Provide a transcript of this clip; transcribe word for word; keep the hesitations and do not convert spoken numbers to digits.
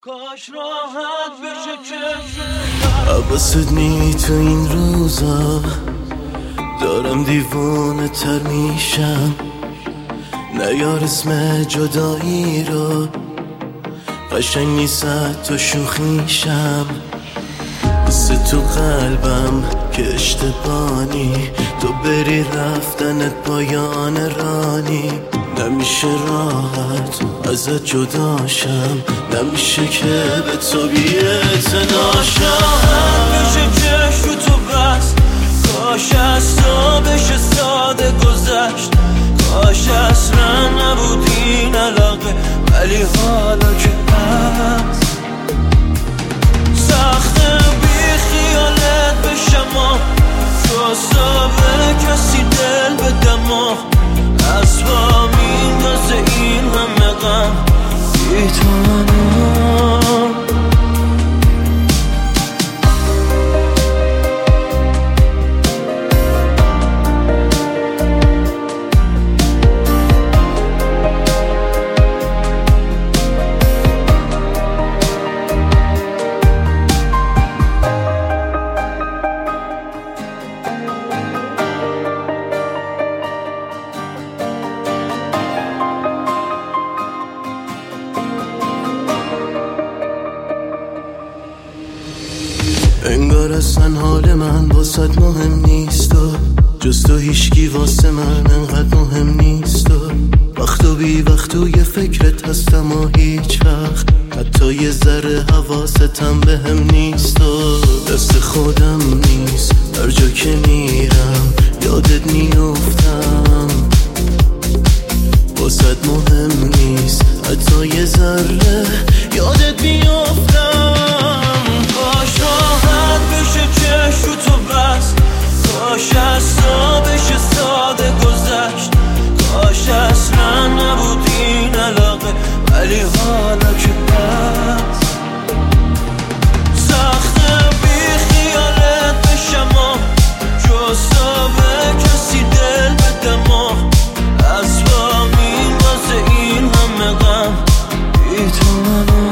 کاش راحت بشه که حواست نی تو این روزا دارم دیوانه تر میشم. نیار اسم جدایی رو، قشنگ نیست تو شوخیشم. حس تو قلبم که اشتبانی، تو بری رفتنت پایان رانی. نمیشه راحت ازت جداشم، نمیشه که به تو بی‌اعتناشم. بشه چشم تو بس، کاش از تو بشه ساده گذشت. کاش اصلا نبود این علاقه، ولی حالا که هست سخته بی خیالت بشم و جذابه کسی دل بدم و از با میندازه این همه غم بی تو منو. انگار اصلا حال من واسد مهم نیست و جز تو هیشگی واسه من انقدر مهم نیست. و وقت و بی وقت و یه فکرت هستم و هیچ وقت حتی یه ذره حواستم به هم نیست. و دست خودم نیست هر جا که میرم یادت میافتم. واسد مهم نیست حتی یه ذره یادت میافتم. کاش راحت بشه چشم تو بس، کاش از تو بشه ساده گذشت. کاش اصلا نبود این علاقه، ولی حالا که هست سخته بی خیالت بشم و جذابه کسی دل بدم و از با میندازه این همه غم بی تو منو.